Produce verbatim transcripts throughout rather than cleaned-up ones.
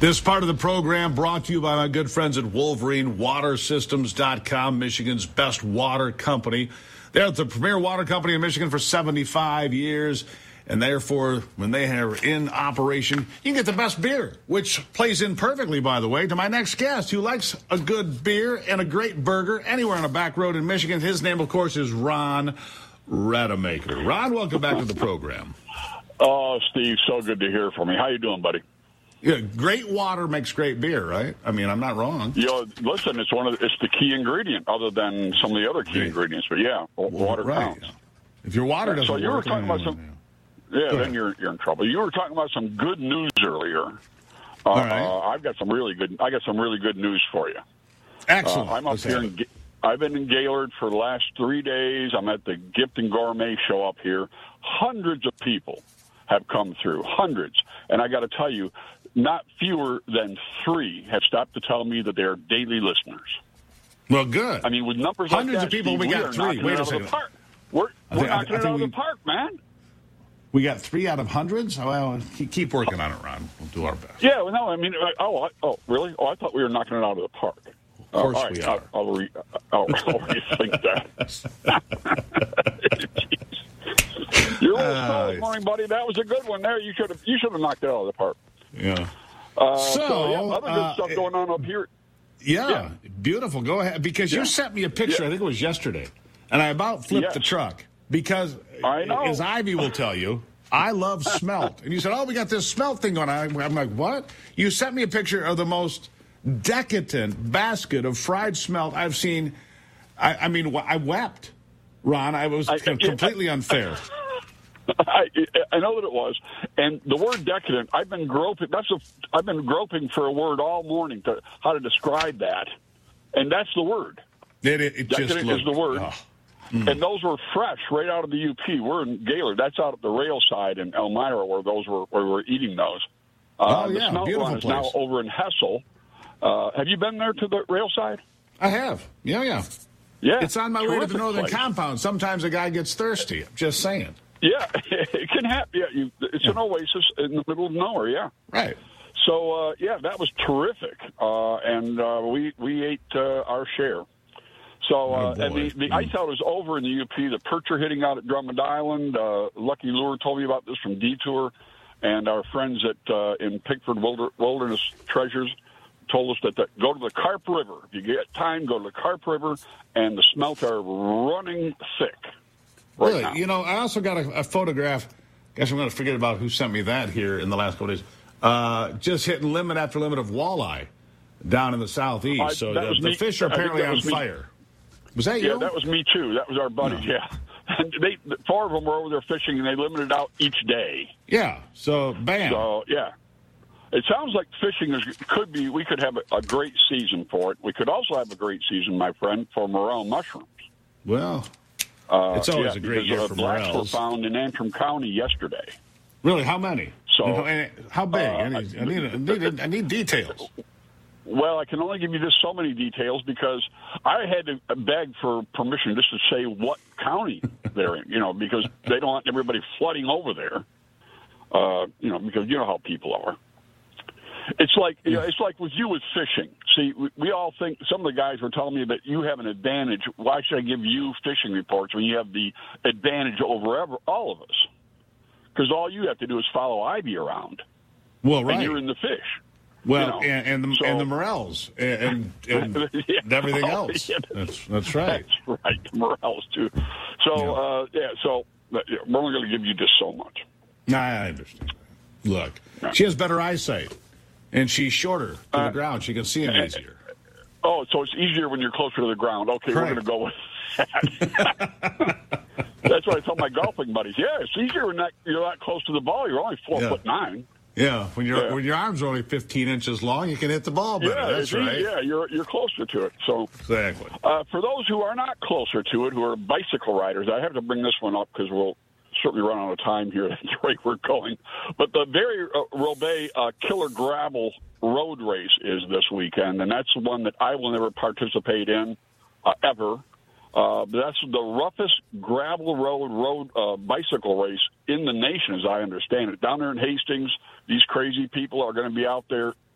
This part of the program brought to you by my good friends at Wolverine Water Systems dot com, Michigan's best water company. They're the premier water company in Michigan for seventy-five years, and therefore, when they are in operation, you can get the best beer, which plays in perfectly, by the way, to my next guest, who likes a good beer and a great burger anywhere on a back road in Michigan. His name, of course, is Ron Rademacher. Ron, welcome back to the program. Oh, Steve, so good to hear from you. How you doing, buddy? Yeah, great water makes great beer, right? I mean, I'm not wrong. You know, listen, it's one of the, it's the key ingredient, other than some of the other key yeah. ingredients. But yeah, water right. counts. If your water doesn't so you work, were talking about some. Yeah, yeah then you're you're in trouble. You were talking about some good news earlier. Uh, All right. uh, I've got some really good. I got some really good news for you. Excellent. Uh, I'm up Let's here. In, I've been in Gaylord for the last three days. I'm at the Gift and Gourmet show up here. Hundreds of people have come through. Hundreds, and I got to tell you. Not fewer than three have stopped to tell me that they're daily listeners. Well, good. I mean, with numbers hundreds like that, of people, Steve, we we got three. Wait a second. We're, we're think, knocking I, I it out we, of the park, man. We got three out of hundreds. Well, keep working on it, Ron. We'll do our best. Yeah. Well, no, I mean, oh, oh, really? Oh, I thought we were knocking it out of the park. Of course uh, right, we are. I'll, I'll, re, I'll, I'll rethink that. Your little uh, call this morning, buddy. That was a good one. There, you should have. You should have knocked it out of the park. Yeah. Uh, so, so yeah, other good uh, stuff going on up here. Yeah, yeah. beautiful. Go ahead, because yeah. you sent me a picture. Yeah. I think it was yesterday, and I about flipped yes. the truck because, I know. as Ivy will tell you, I love smelt. And you said, "Oh, we got this smelt thing going on." I'm like, "What?" You sent me a picture of the most decadent basket of fried smelt I've seen. I, I mean, I wept, Ron. I was I, completely I, unfair. I, I know that it was, and the word decadent. I've been groping. That's a. I've been groping for a word all morning to how to describe that, and that's the word. It, it, it decadent just looked, is the word, oh. mm. and those were fresh right out of the U P. We're in Gaylord. That's out at the rail side in Elmira where those were where we're eating those. Uh, oh yeah, the smelt beautiful one is place. now over in Hessel. Uh, have you been there to the rail side? I have. Yeah, yeah. Yeah, it's on my way to the northern place. compound. Sometimes a guy gets thirsty. I'm just saying. Yeah, it can happen. Yeah, you, it's yeah. an oasis in the middle of nowhere. Yeah, right. So uh, yeah, that was terrific, uh, and uh, we we ate uh, our share. So uh, oh, and the, the mm. ice out is over in the U P. The perch are hitting out at Drummond Island. Uh, Lucky Lure told me about this from Detour, and our friends at uh, in Pickford Wilder, Wilderness Treasures told us that, that go to the Carp River. If you get time, go to the Carp River, and the smelt are running thick. Right really? Now. You know, I also got a, a photograph. Guess I'm going to forget about who sent me that here in the last couple of days. Uh, just hitting limit after limit of walleye down in the southeast. I, so the, the fish are I apparently on was fire. Me. Was that you? Yeah, that was me too. That was our buddies. No. Yeah, and they four of them were over there fishing, and they limited out each day. Yeah. So bam. So yeah, it sounds like fishing is could be. We could have a, a great season for it. We could also have a great season, my friend, for morel mushrooms. Well. Uh, it's always yeah, a great year uh, for blacks morels. were found in Antrim County yesterday. Really? How many? So and how, and how big? Uh, I, need, I, need, I, need, I need details. Well, I can only give you just so many details because I had to beg for permission just to say what county they're in, you know, because they don't want everybody flooding over there, uh, you know, because you know how people are. It's like you know, it's like with you with fishing. See, we, we all think some of the guys were telling me that you have an advantage. Why should I give you fishing reports when you have the advantage over ever, all of us? Because all you have to do is follow Ivy around. Well, right. And you're in the fish. Well, you know, and, and the so, and the morels and, and, and yeah, everything well, else. Yeah, that's that's right. That's right. The morels too. So yeah, uh, yeah so uh, we're only going to give you just so much. Nah, I understand. Look, yeah. she has better eyesight, and she's shorter to uh, the ground. She can see him easier. Oh, so it's easier when you're closer to the ground. Okay, right. We're going to go with that. That's what I tell my golfing buddies. Yeah, it's easier when that, you're that close to the ball. You're only four yeah. foot nine. Yeah, when your yeah. when your arms are only fifteen inches long, you can hit the ball better. Yeah, that's right. Yeah, you're you're closer to it. So exactly. Uh, for those who are not closer to it, who are bicycle riders, I have to bring this one up because we'll certainly run out of time here. That's the way we're going. But the very uh, Roubaix uh, Killer Gravel Road Race is this weekend, and that's the one that I will never participate in uh, ever. Uh, that's the roughest gravel road road uh, bicycle race in the nation, as I understand it. Down there in Hastings, these crazy people are going to be out there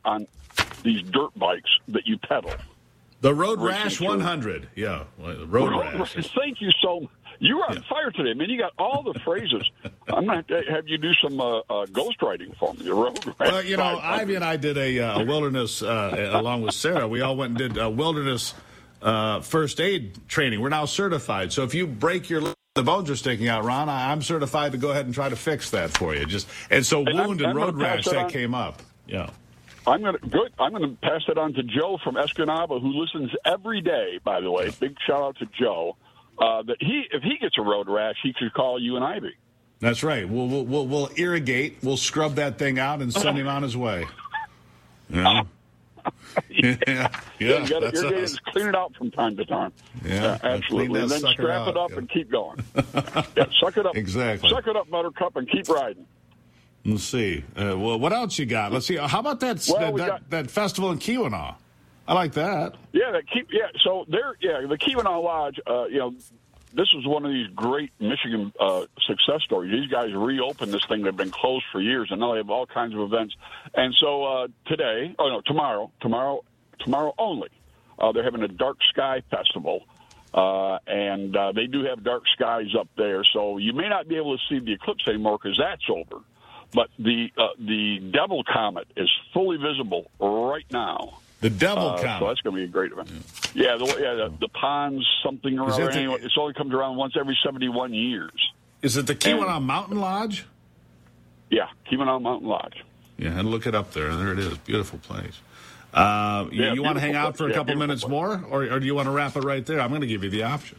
on these dirt bikes that you pedal. The Road Rash one hundred. Yeah, Road, Road Rash. Thank you so much. You were on yeah. fire today, man. You got all the phrases. I'm going to have you do some uh, uh, ghostwriting for me. The Road Rash. Well, you know, Ivy and I did a, uh, a wilderness, uh, along with Sarah. We all went and did a wilderness uh, first aid training. We're now certified. So if you break your leg, the bones are sticking out, Ron, I'm certified to go ahead and try to fix that for you. Just And so and wound I'm, and I'm road rash, that on. came up. Yeah. I'm gonna good. I'm gonna pass it on to Joe from Escanaba, who listens every day. By the way, big shout out to Joe. Uh, that he, if he gets a road rash, he could call you and Ivy. That's right. We'll we'll we'll, we'll irrigate. We'll scrub that thing out and send him on his way. Yeah. yeah. yeah. yeah you got to irrigate it and clean it out from time to time. Yeah, yeah absolutely. And then strap out. it up yeah. and keep going. yeah, suck it up. Exactly. Suck it up, Buttercup, and keep riding. Let's see. Uh, well, what else you got? Let's see. How about that well, that, we that, got, that festival in Keweenaw? I like that. Yeah, that keep. Yeah, so there. Yeah, the Keweenaw Lodge. Uh, you know, this was one of these great Michigan uh, success stories. These guys reopened this thing. They've been closed for years, and now they have all kinds of events. And so uh, today, oh no, tomorrow, tomorrow, tomorrow only, uh, they're having a Dark Sky Festival. Uh, and uh, they do have dark skies up there, so you may not be able to see the eclipse anymore because that's over. But the uh, the Devil Comet is fully visible right now. The Devil uh, Comet. So that's going to be a great event. Yeah, yeah, the, yeah the, the Pons something or other. Anyway, it only comes around once every seventy-one years. Is it the Keweenaw Mountain Lodge? Yeah, Keweenaw Mountain Lodge. Yeah, and look it up there. There it is. Beautiful place. Uh, you yeah, you want to hang out for a yeah, couple minutes place. more, or, or do you want to wrap it right there? I'm going to give you the option.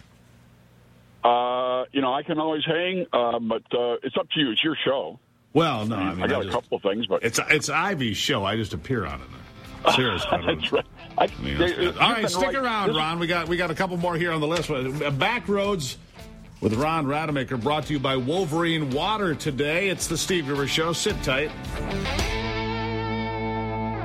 Uh, you know, I can always hang, uh, but uh, it's up to you. It's your show. Well, no, I mean, I got I a just, couple of things, but it's it's Ivy's show. I just appear on it. Sarah's that's right. I, I mean, that's they, All right, stick right. around, this Ron. We got we got a couple more here on the list. Back Roads with Ron Rademacher, brought to you by Wolverine Water today. It's the Steve Rivers Show. Sit tight.